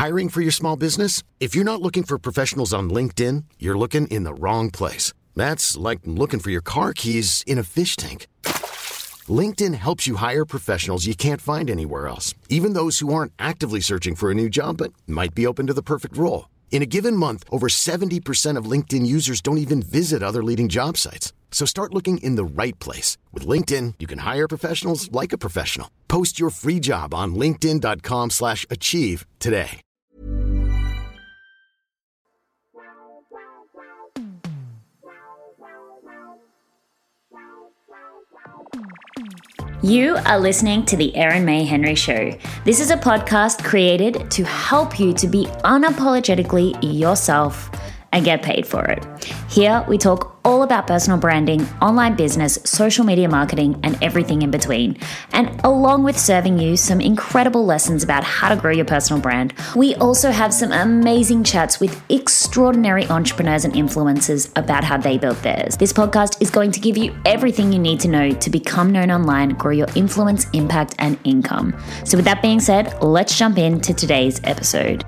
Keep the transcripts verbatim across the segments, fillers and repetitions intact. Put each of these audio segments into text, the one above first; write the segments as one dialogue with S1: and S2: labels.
S1: Hiring for your small business? If you're not looking for professionals on LinkedIn, you're looking in the wrong place. That's like looking for your car keys in a fish tank. LinkedIn helps you hire professionals you can't find anywhere else, even those who aren't actively searching for a new job but might be open to the perfect role. In a given month, over seventy percent of LinkedIn users don't even visit other leading job sites. So start looking in the right place. With LinkedIn, you can hire professionals like a professional. Post your free job on linkedin.com slash achieve today.
S2: You are listening to the Erin May Henry Show. This is a podcast created to help you to be unapologetically yourself and get paid for it. Here, we talk all about personal branding, online business, social media marketing, and everything in between. And along with serving you some incredible lessons about how to grow your personal brand, we also have some amazing chats with extraordinary entrepreneurs and influencers about how they built theirs. This podcast is going to give you everything you need to know to become known online, grow your influence, impact, and income. So with that being said, let's jump into today's episode.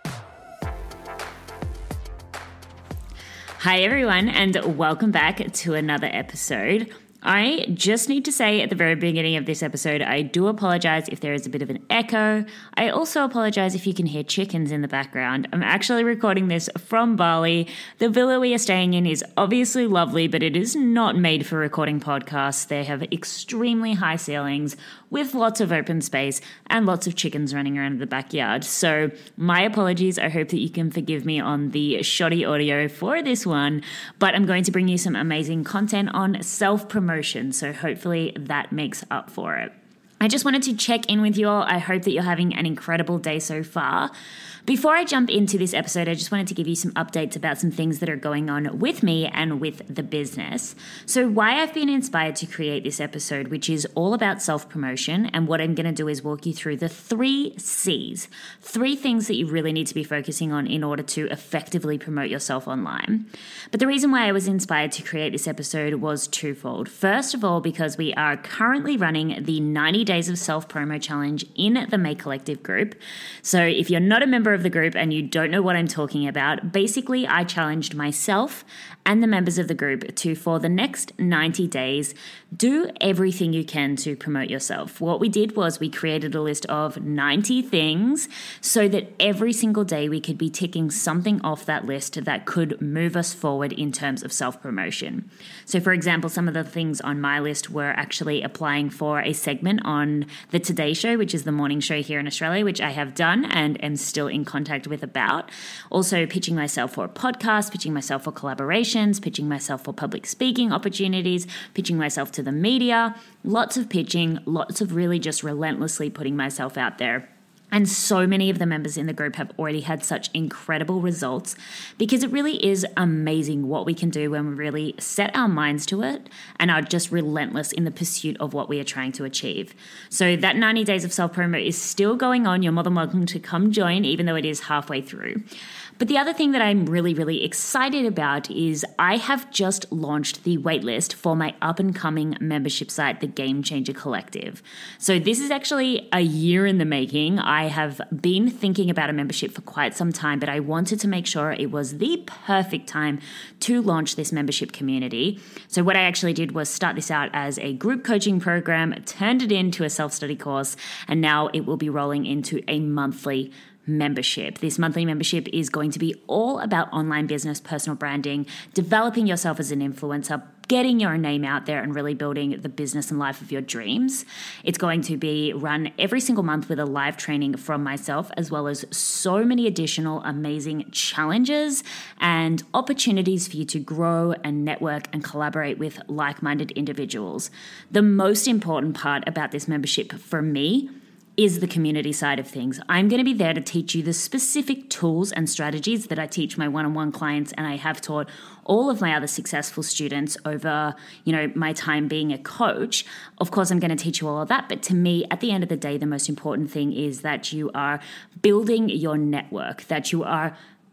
S2: Hi everyone, and welcome back to another episode. I just need to say at the very beginning of this episode, I do apologize if there is a bit of an echo. I also apologize if you can hear chickens in the background. I'm actually recording this from Bali. The villa we are staying in is obviously lovely, but it is not made for recording podcasts. They have extremely high ceilings with lots of open space and lots of chickens running around in the backyard. So my apologies. I hope that you can forgive me on the shoddy audio for this one, but I'm going to bring you some amazing content on self-promotion. So hopefully that makes up for it. I just wanted to check in with you all. I hope that you're having an incredible day so far. Before I jump into this episode, I just wanted to give you some updates about some things that are going on with me and with the business. So why I've been inspired to create this episode, which is all about self-promotion, and what I'm going to do is walk you through the three C's, three things that you really need to be focusing on in order to effectively promote yourself online. But the reason why I was inspired to create this episode was twofold. First of all, because we are currently running the ninety Days of Self-Promo Challenge in the May Collective group. So if you're not a member of the group and you don't know what I'm talking about, basically I challenged myself and the members of the group to, for the next ninety days, do everything you can to promote yourself. What we did was we created a list of ninety things so that every single day we could be ticking something off that list that could move us forward in terms of self-promotion. So for example, some of the things on my list were actually applying for a segment on the Today Show, which is the morning show here in Australia, which I have done and am still in contact with about. Also pitching myself for a podcast, pitching myself for collaborations, pitching myself for public speaking opportunities, pitching myself to the media, lots of pitching, lots of really just relentlessly putting myself out there. And so many of the members in the group have already had such incredible results because it really is amazing what we can do when we really set our minds to it and are just relentless in the pursuit of what we are trying to achieve. So that ninety days of self-promo is still going on. You're more than welcome to come join, even though it is halfway through. But the other thing that I'm really, really excited about is I have just launched the waitlist for my up-and-coming membership site, the Game Changer Collective. So this is actually a year in the making. I have been thinking about a membership for quite some time, but I wanted to make sure it was the perfect time to launch this membership community. So what I actually did was start this out as a group coaching program, turned it into a self-study course, and now it will be rolling into a monthly membership. This monthly membership is going to be all about online business, personal branding, developing yourself as an influencer, getting your name out there and really building the business and life of your dreams. It's going to be run every single month with a live training from myself, as well as so many additional amazing challenges and opportunities for you to grow and network and collaborate with like-minded individuals. The most important part about this membership for me is the community side of things. I'm going to be there to teach you the specific tools and strategies that I teach my one-on-one clients and I have taught all of my other successful students over, you know, my time being a coach. Of course, I'm going to teach you all of that, but to me, at the end of the day, the most important thing is that you are building your network, that you are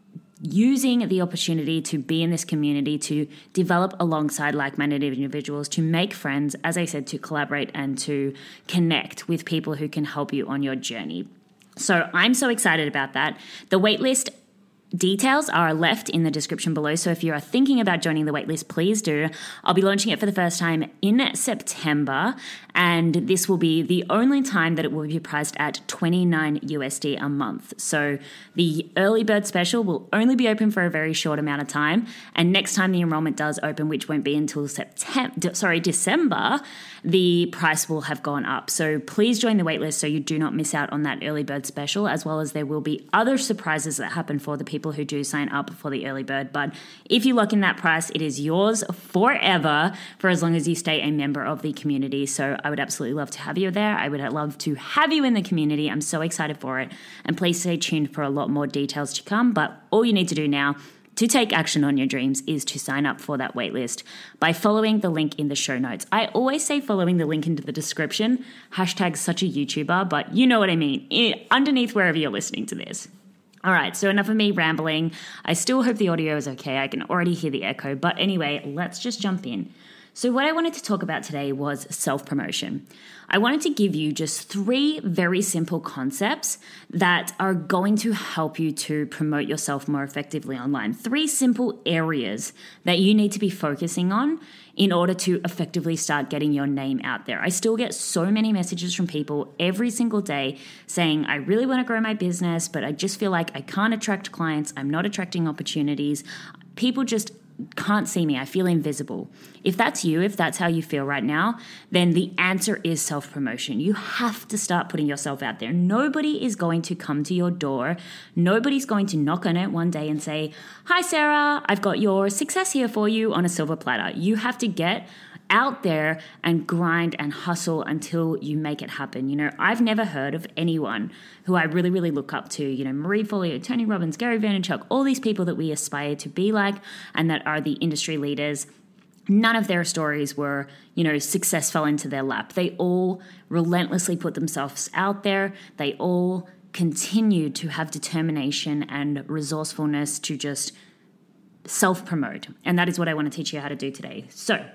S2: using the opportunity to be in this community, to develop alongside like-minded individuals, to make friends, as I said, to collaborate and to connect with people who can help you on your journey. So I'm so excited about that. The waitlist details are left in the description below. So if you are thinking about joining the waitlist, please do. I'll be launching it for the first time in September, and this will be the only time that it will be priced at twenty-nine U S D a month. So the early bird special will only be open for a very short amount of time, and next time the enrollment does open, which won't be until September, sorry, December, the price will have gone up. So please join the waitlist so you do not miss out on that early bird special, as well as there will be other surprises that happen for the people who do sign up for the early bird. But if you lock in that price, it is yours forever for as long as you stay a member of the community. So I would absolutely love to have you there. I would love to have you in the community. I'm so excited for it. And please stay tuned for a lot more details to come. But all you need to do now to take action on your dreams is to sign up for that waitlist by following the link in the show notes. I always say following the link into the description, hashtag such a YouTuber, but you know what I mean, it, underneath wherever you're listening to this. All right, so enough of me rambling. I still hope the audio is okay. I can already hear the echo, but anyway, let's just jump in. So what I wanted to talk about today was self-promotion. I wanted to give you just three very simple concepts that are going to help you to promote yourself more effectively online. Three simple areas that you need to be focusing on in order to effectively start getting your name out there. I still get so many messages from people every single day saying, I really want to grow my business, but I just feel like I can't attract clients. I'm not attracting opportunities. People just can't see me. I feel invisible. If that's you, if that's how you feel right now, then the answer is self-promotion. You have to start putting yourself out there. Nobody is going to come to your door. Nobody's going to knock on it one day and say, hi, Sarah, I've got your success here for you on a silver platter. You have to get out there and grind and hustle until you make it happen. You know, I've never heard of anyone who I really, really look up to, you know, Marie Forleo, Tony Robbins, Gary Vaynerchuk, all these people that we aspire to be like and that are the industry leaders. None of their stories were, you know, success fell into their lap. They all relentlessly put themselves out there. They all continued to have determination and resourcefulness to just self-promote. And that is what I want to teach you how to do today. So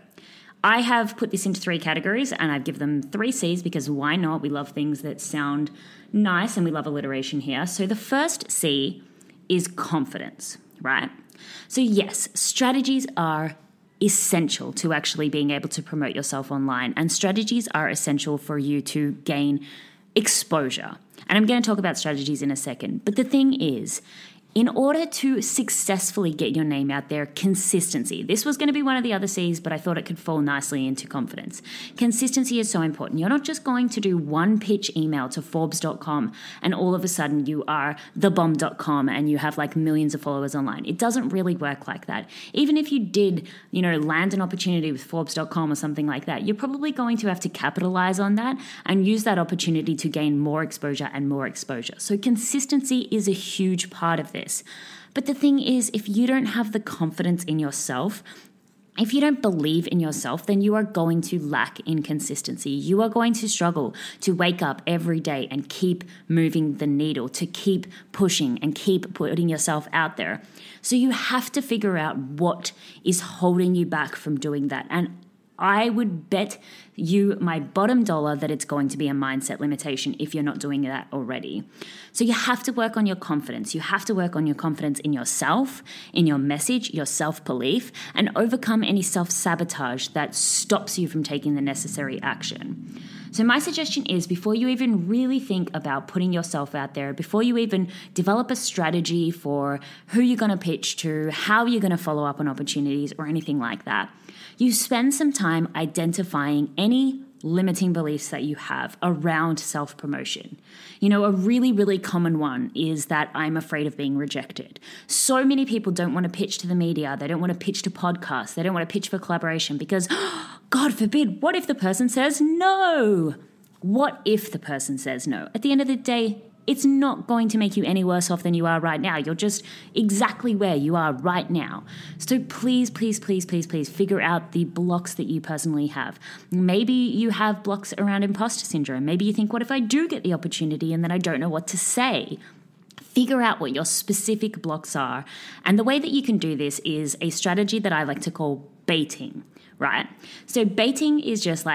S2: I have put this into three categories and I've given them three C's because why not? We love things that sound nice and we love alliteration here. So the first C is confidence, right? So yes, strategies are essential to actually being able to promote yourself online, and strategies are essential for you to gain exposure. And I'm going to talk about strategies in a second. But the thing is, in order to successfully get your name out there, consistency. This was going to be one of the other C's, but I thought it could fall nicely into confidence. Consistency is so important. You're not just going to do one pitch email to Forbes dot com and all of a sudden you are the bomb dot com and you have like millions of followers online. It doesn't really work like that. Even if you did, you know, land an opportunity with Forbes dot com or something like that, you're probably going to have to capitalize on that and use that opportunity to gain more exposure and more exposure. So consistency is a huge part of this. But the thing is, if you don't have the confidence in yourself, if you don't believe in yourself, then you are going to lack in consistency. You are going to struggle to wake up every day and keep moving the needle, to keep pushing and keep putting yourself out there. So you have to figure out what is holding you back from doing that. And I would bet you my bottom dollar that it's going to be a mindset limitation if you're not doing that already. So you have to work on your confidence. You have to work on your confidence in yourself, in your message, your self-belief, and overcome any self-sabotage that stops you from taking the necessary action. So my suggestion is, before you even really think about putting yourself out there, before you even develop a strategy for who you're going to pitch to, how you're going to follow up on opportunities or anything like that, you spend some time identifying any limiting beliefs that you have around self-promotion. You know, a really, really common one is that I'm afraid of being rejected. So many people don't want to pitch to the media. They don't want to pitch to podcasts. They don't want to pitch for collaboration because, God forbid, what if the person says no? What if the person says no? At the end of the day, it's not going to make you any worse off than you are right now. You're just exactly where you are right now. So please, please, please, please, please figure out the blocks that you personally have. Maybe you have blocks around imposter syndrome. Maybe you think, what if I do get the opportunity and then I don't know what to say? Figure out what your specific blocks are. And the way that you can do this is a strategy that I like to call baiting, right? So baiting is just like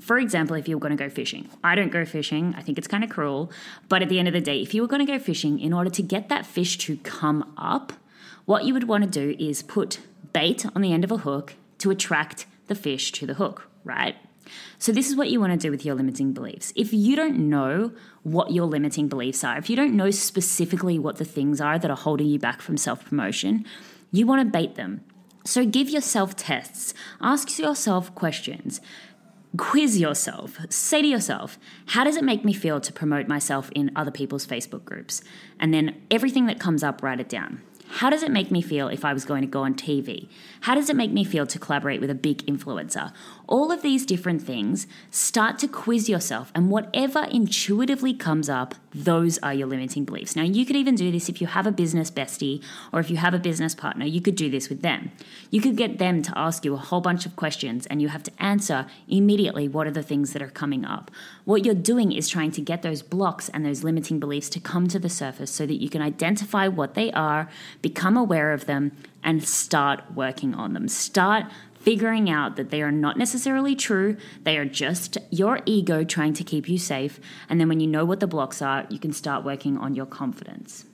S2: For example, if you were going to go fishing. I don't go fishing. I think it's kind of cruel. But at the end of the day, if you were going to go fishing, in order to get that fish to come up, what you would want to do is put bait on the end of a hook to attract the fish to the hook, right? So this is what you want to do with your limiting beliefs. If you don't know what your limiting beliefs are, if you don't know specifically what the things are that are holding you back from self-promotion, you want to bait them. So give yourself tests. Ask yourself questions. Quiz yourself. Say to yourself, how does it make me feel to promote myself in other people's Facebook groups? And then everything that comes up, write it down. How does it make me feel if I was going to go on T V? How does it make me feel to collaborate with a big influencer? All of these different things, start to quiz yourself, and whatever intuitively comes up, those are your limiting beliefs. Now, you could even do this if you have a business bestie or if you have a business partner, you could do this with them. You could get them to ask you a whole bunch of questions and you have to answer immediately what are the things that are coming up. What you're doing is trying to get those blocks and those limiting beliefs to come to the surface so that you can identify what they are, become aware of them, and start working on them. Start figuring out that they are not necessarily true. They are just your ego trying to keep you safe. And then when you know what the blocks are, you can start working on your confidence.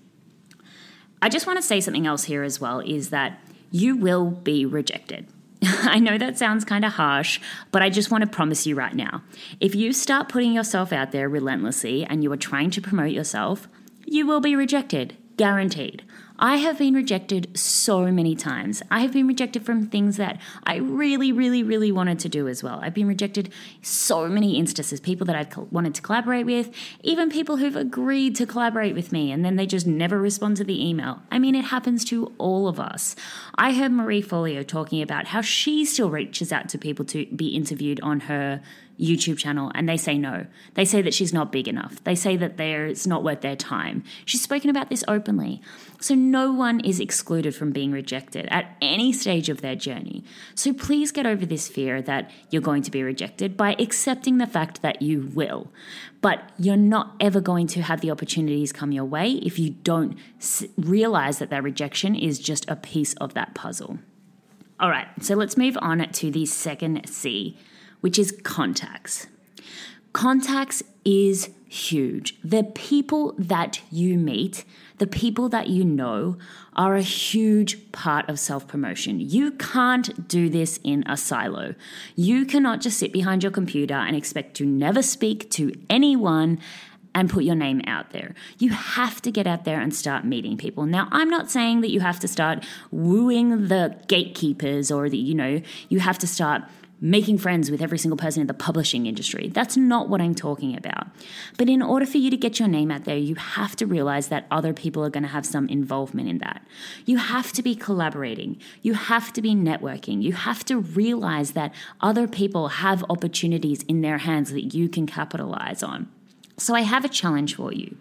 S2: I just want to say something else here as well, is that you will be rejected. I know that sounds kind of harsh, but I just want to promise you right now, if you start putting yourself out there relentlessly and you are trying to promote yourself, you will be rejected, guaranteed. I have been rejected so many times. I have been rejected from things that I really, really, really wanted to do as well. I've been rejected so many instances, people that I've wanted to collaborate with, even people who've agreed to collaborate with me and then they just never respond to the email. I mean, it happens to all of us. I heard Marie Forleo talking about how she still reaches out to people to be interviewed on her YouTube channel and they say no. They say that she's not big enough. They say that they're, it's not worth their time. She's spoken about this openly. So no one is excluded from being rejected at any stage of their journey. So please get over this fear that you're going to be rejected by accepting the fact that you will. But you're not ever going to have the opportunities come your way if you don't realize that that rejection is just a piece of that puzzle. All right, so let's move on to the second C, which is contacts. Contacts is huge. The people that you meet, the people that you know, are a huge part of self-promotion. You can't do this in a silo. You cannot just sit behind your computer and expect to never speak to anyone and put your name out there. You have to get out there and start meeting people. Now, I'm not saying that you have to start wooing the gatekeepers or that, you know, you have to start making friends with every single person in the publishing industry. That's not what I'm talking about. But in order for you to get your name out there, you have to realize that other people are going to have some involvement in that. You have to be collaborating. You have to be networking. You have to realize that other people have opportunities in their hands that you can capitalize on. So I have a challenge for you.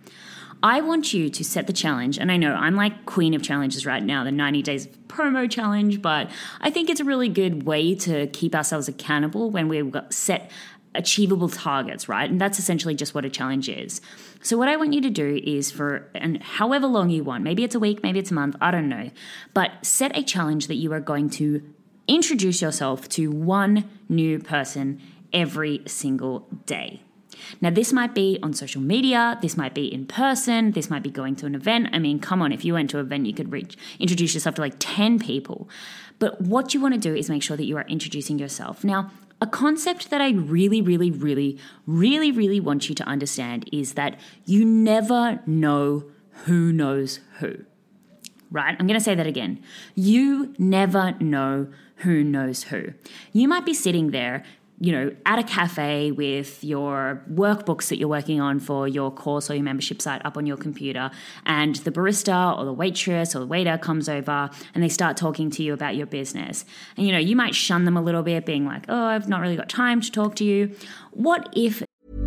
S2: I want you to set the challenge, and I know I'm like queen of challenges right now, the ninety days promo challenge, but I think it's a really good way to keep ourselves accountable when we've got set achievable targets, right? And that's essentially just what a challenge is. So what I want you to do is for, and however long you want, maybe it's a week, maybe it's a month, I don't know, but set a challenge that you are going to introduce yourself to one new person every single day. Now, this might be on social media, this might be in person, this might be going to an event. I mean, come on, if you went to an event, you could reach, introduce yourself to like ten people. But what you want to do is make sure that you are introducing yourself. Now, a concept that I really, really, really, really, really want you to understand is that you never know who knows who, right? I'm going to say that again. You never know who knows who. You might be sitting there, you know, at a cafe with your workbooks that you're working on for your course or your membership site up on your computer, and the barista or the waitress or the waiter comes over and they start talking to you about your business. And, you know, you might shun them a little bit, being like, oh, I've not really got time to talk to you. What if...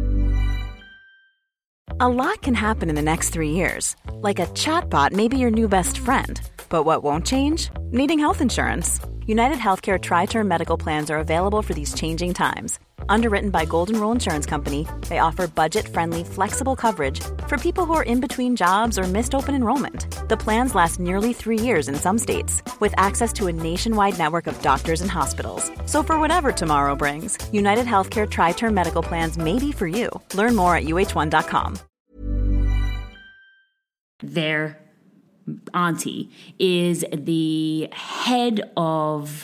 S3: A lot can happen in the next three years. Like a chatbot may be your new best friend. But what won't change? Needing health insurance. United Healthcare Tri-Term Medical Plans are available for these changing times. Underwritten by Golden Rule Insurance Company, they offer budget-friendly, flexible coverage for people who are in between jobs or missed open enrollment. The plans last nearly three years in some states, with access to a nationwide network of doctors and hospitals. So for whatever tomorrow brings, United Healthcare Tri-Term Medical Plans may be for you. Learn more at U H one dot com.
S2: Their auntie is the head of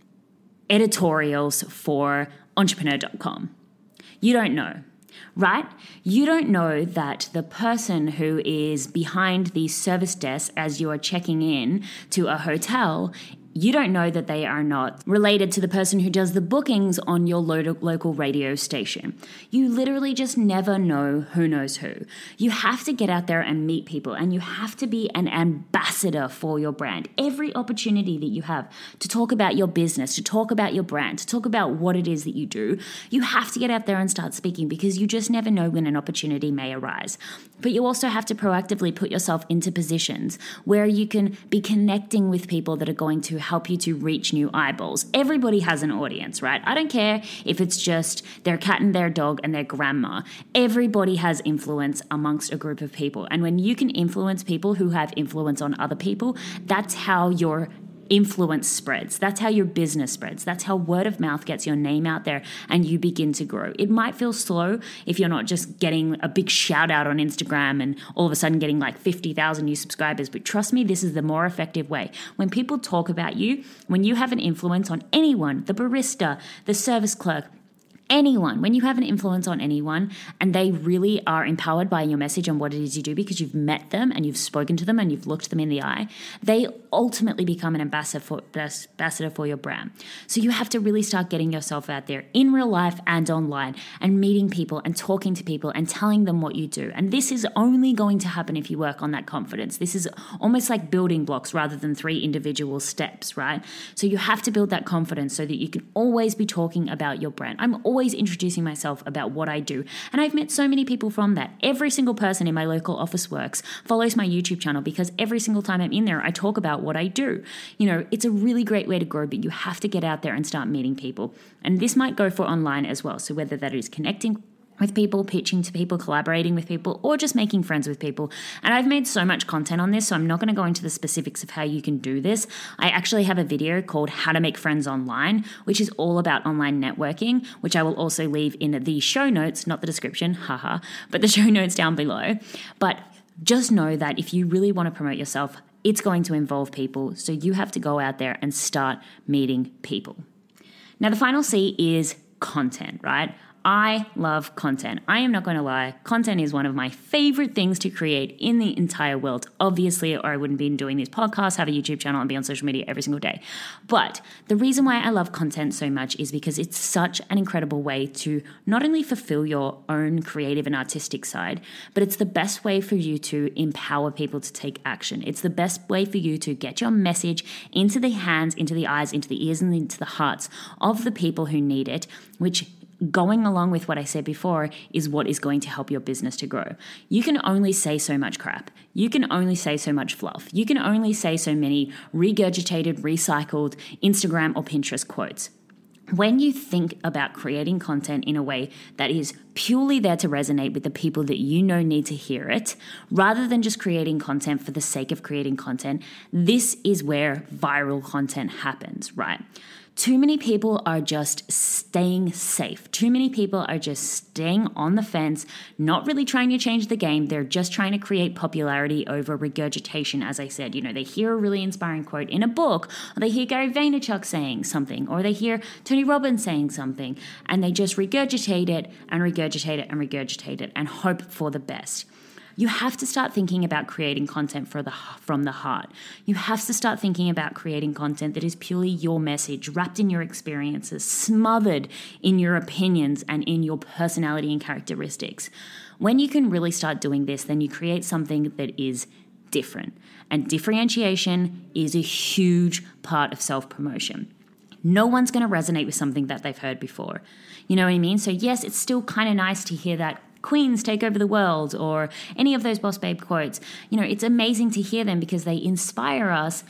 S2: editorials for entrepreneur dot com. You don't know, right? You don't know that the person who is behind the service desk as you are checking in to a hotel, you don't know that they are not related to the person who does the bookings on your lo- local radio station. You literally just never know who knows who. You have to get out there and meet people, and you have to be an ambassador for your brand. Every opportunity that you have to talk about your business, to talk about your brand, to talk about what it is that you do, you have to get out there and start speaking, because you just never know when an opportunity may arise. But you also have to proactively put yourself into positions where you can be connecting with people that are going to help you to reach new eyeballs. Everybody has an audience, right? I don't care if it's just their cat and their dog and their grandma. Everybody has influence amongst a group of people. And when you can influence people who have influence on other people, that's how your influence spreads. That's how your business spreads. That's how word of mouth gets your name out there and you begin to grow. It might feel slow if you're not just getting a big shout out on Instagram and all of a sudden getting like fifty thousand new subscribers, but trust me, this is the more effective way. When people talk about you, when you have an influence on anyone, the barista, the service clerk, anyone, when you have an influence on anyone and they really are empowered by your message and what it is you do because you've met them and you've spoken to them and you've looked them in the eye, they ultimately become an ambassador for, ambassador for your brand. So you have to really start getting yourself out there in real life and online and meeting people and talking to people and telling them what you do. And this is only going to happen if you work on that confidence. This is almost like building blocks rather than three individual steps, right? So you have to build that confidence so that you can always be talking about your brand. I'm always Always introducing myself about what I do. And I've met so many people from that. Every single person in my local Officeworks follows my YouTube channel because every single time I'm in there, I talk about what I do. You know, it's a really great way to grow, but you have to get out there and start meeting people. And this might go for online as well. So whether that is connecting with people, pitching to people, collaborating with people, or just making friends with people. And I've made so much content on this, so I'm not going to go into the specifics of how you can do this. I actually have a video called How to Make Friends Online, which is all about online networking, which I will also leave in the show notes, not the description, haha, but the show notes down below. But just know that if you really want to promote yourself, it's going to involve people, so you have to go out there and start meeting people. Now, the final C is content, right? I love content. I am not going to lie. Content is one of my favorite things to create in the entire world. Obviously, or I wouldn't be doing these podcasts, have a YouTube channel, and be on social media every single day. But the reason why I love content so much is because it's such an incredible way to not only fulfill your own creative and artistic side, but it's the best way for you to empower people to take action. It's the best way for you to get your message into the hands, into the eyes, into the ears, and into the hearts of the people who need it, which going along with what I said before is what is going to help your business to grow. You can only say so much crap. You can only say so much fluff. You can only say so many regurgitated, recycled Instagram or Pinterest quotes. When you think about creating content in a way that is purely there to resonate with the people that you know need to hear it, rather than just creating content for the sake of creating content, this is where viral content happens, right? Too many people are just staying safe. Too many people are just staying on the fence, not really trying to change the game. They're just trying to create popularity over regurgitation. As I said, you know, they hear a really inspiring quote in a book, or they hear Gary Vaynerchuk saying something, or they hear Tony Robbins saying something, and they just regurgitate it and regurgitate it and regurgitate it and hope for the best. You have to start thinking about creating content for the, from the heart. You have to start thinking about creating content that is purely your message, wrapped in your experiences, smothered in your opinions and in your personality and characteristics. When you can really start doing this, then you create something that is different. And differentiation is a huge part of self-promotion. No one's going to resonate with something that they've heard before. You know what I mean? So yes, it's still kind of nice to hear that Queens take over the world or any of those Boss Babe quotes. You know, it's amazing to hear them because they inspire us,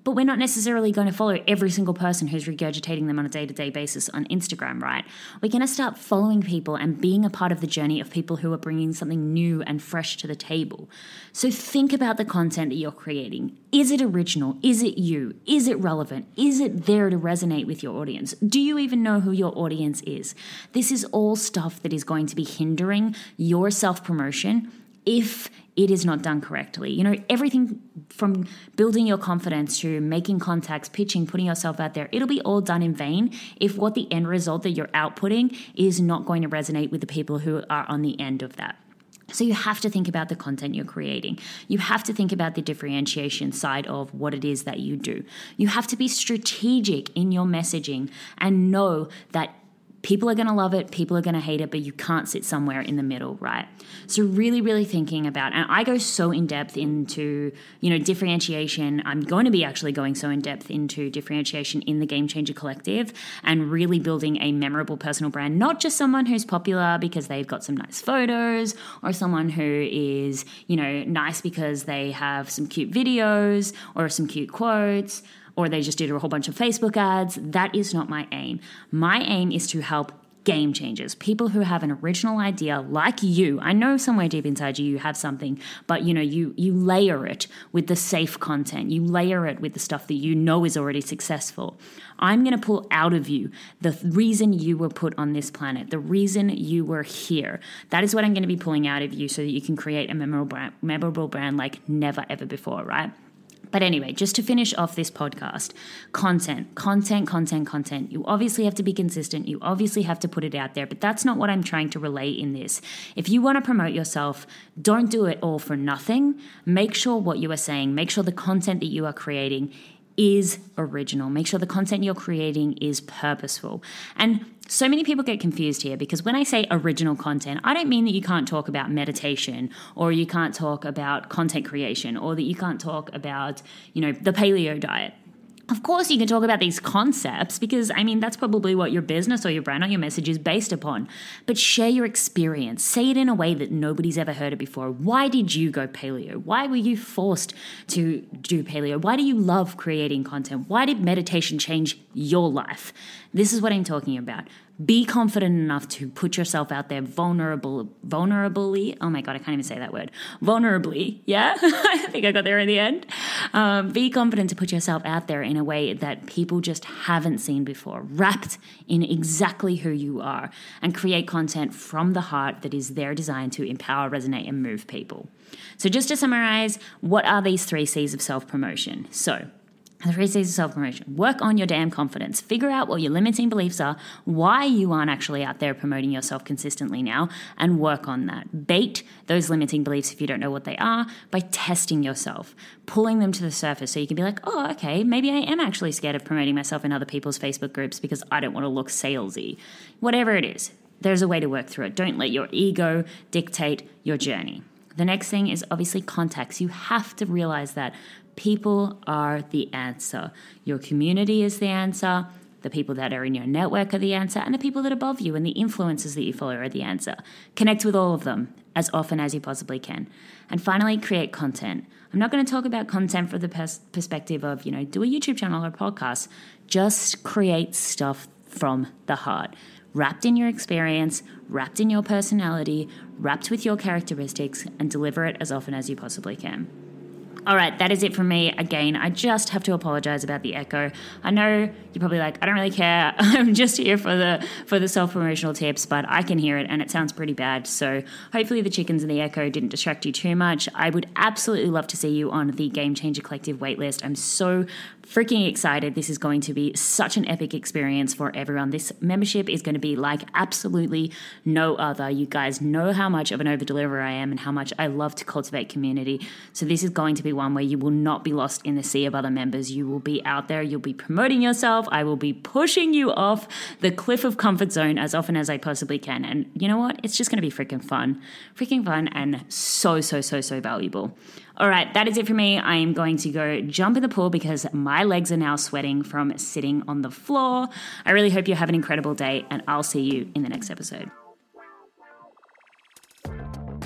S2: but we're not necessarily going to follow every single person who's regurgitating them on a day-to-day basis on Instagram, right? We're going to start following people and being a part of the journey of people who are bringing something new and fresh to the table. So think about the content that you're creating. Is it original? Is it you? Is it relevant? Is it there to resonate with your audience? Do you even know who your audience is? This is all stuff that is going to be hindering your self-promotion if it is not done correctly. You know, everything from building your confidence to making contacts, pitching, putting yourself out there, it'll be all done in vain if what the end result that you're outputting is not going to resonate with the people who are on the end of that. So you have to think about the content you're creating. You have to think about the differentiation side of what it is that you do. You have to be strategic in your messaging and know that people are going to love it, people are going to hate it, but you can't sit somewhere in the middle, right? So really, really thinking about, and I go so in depth into, you know, differentiation. I'm going to be actually going so in depth into differentiation in the Game Changer Collective and really building a memorable personal brand, not just someone who's popular because they've got some nice photos or someone who is, you know, nice because they have some cute videos or some cute quotes, or they just did a whole bunch of Facebook ads. That is not my aim. My aim is to help game changers, people who have an original idea like you. I know somewhere deep inside you, you have something, but you know, you you layer it with the safe content. You layer it with the stuff that you know is already successful. I'm going to pull out of you the reason you were put on this planet, the reason you were here. That is what I'm going to be pulling out of you so that you can create a memorable brand, memorable brand like never ever before, right? But anyway, just to finish off this podcast, content, content, content, content. You obviously have to be consistent. You obviously have to put it out there, but that's not what I'm trying to relay in this. If you want to promote yourself, don't do it all for nothing. Make sure what you are saying, make sure the content that you are creating is original. Make sure the content you're creating is purposeful. And so many people get confused here because when I say original content, I don't mean that you can't talk about meditation or you can't talk about content creation or that you can't talk about, you know, the paleo diet. Of course, you can talk about these concepts because, I mean, that's probably what your business or your brand or your message is based upon. But share your experience. Say it in a way that nobody's ever heard it before. Why did you go paleo? Why were you forced to do paleo? Why do you love creating content? Why did meditation change your life? This is what I'm talking about. Be confident enough to put yourself out there vulnerable, vulnerably. Oh my God, I can't even say that word. Vulnerably, yeah? I think I got there in the end. Um, be confident to put yourself out there in a way that people just haven't seen before, wrapped in exactly who you are, and create content from the heart that is there designed to empower, resonate, and move people. So just to summarize, what are these three C's of self-promotion? So, the three C's of self-promotion. Work on your damn confidence. Figure out what your limiting beliefs are, why you aren't actually out there promoting yourself consistently now, and work on that. Bait those limiting beliefs if you don't know what they are by testing yourself, pulling them to the surface so you can be like, oh, okay, maybe I am actually scared of promoting myself in other people's Facebook groups because I don't want to look salesy. Whatever it is, there's a way to work through it. Don't let your ego dictate your journey. The next thing is obviously contacts. You have to realize that people are the answer. Your community is the answer. The people that are in your network are the answer. And the people that are above you and the influencers that you follow are the answer. Connect with all of them as often as you possibly can. And finally, create content. I'm not going to talk about content from the pers- perspective of, you know, do a YouTube channel or a podcast. Just create stuff from the heart. Wrapped in your experience, wrapped in your personality, wrapped with your characteristics, and deliver it as often as you possibly can. All right, that is it from me. Again, I just have to apologize about the echo. I know you're probably like, I don't really care. I'm just here for the for the self-promotional tips, but I can hear it and it sounds pretty bad. So hopefully the chickens and the echo didn't distract you too much. I would absolutely love to see you on the Game Changer Collective waitlist. I'm so freaking excited. This is going to be such an epic experience for everyone. This membership is going to be like absolutely no other. You guys know how much of an over-deliverer I am and how much I love to cultivate community. So this is going to be one where you will not be lost in the sea of other members. You will be out there. You'll be promoting yourself. I will be pushing you off the cliff of comfort zone as often as I possibly can. And you know what? It's just going to be freaking fun. Freaking fun and so, so, so, so valuable. All right, that is it for me. I am going to go jump in the pool because my legs are now sweating from sitting on the floor. I really hope you have an incredible day, and I'll see you in the next episode.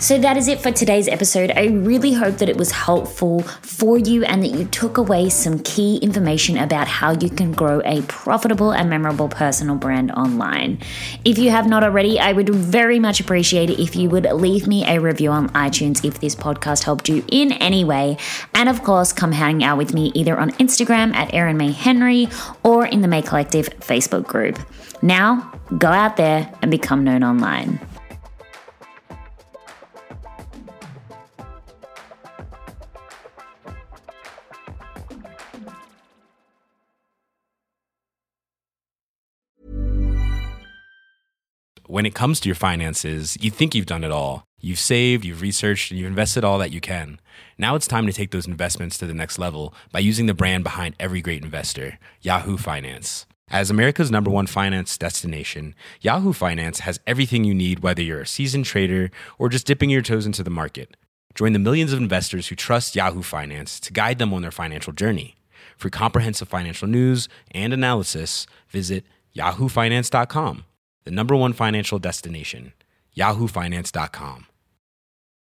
S2: So that is it for today's episode. I really hope that it was helpful for you and that you took away some key information about how you can grow a profitable and memorable personal brand online. If you have not already, I would very much appreciate it if you would leave me a review on iTunes if this podcast helped you in any way. And of course, come hang out with me either on Instagram at Erin May Henry or in the May Collective Facebook group. Now, go out there and become known online.
S4: When it comes to your finances, you think you've done it all. You've saved, you've researched, and you've invested all that you can. Now it's time to take those investments to the next level by using the brand behind every great investor, Yahoo Finance. As America's number one finance destination, Yahoo Finance has everything you need, whether you're a seasoned trader or just dipping your toes into the market. Join the millions of investors who trust Yahoo Finance to guide them on their financial journey. For comprehensive financial news and analysis, visit yahoo finance dot com. The number one financial destination, yahoo finance dot com.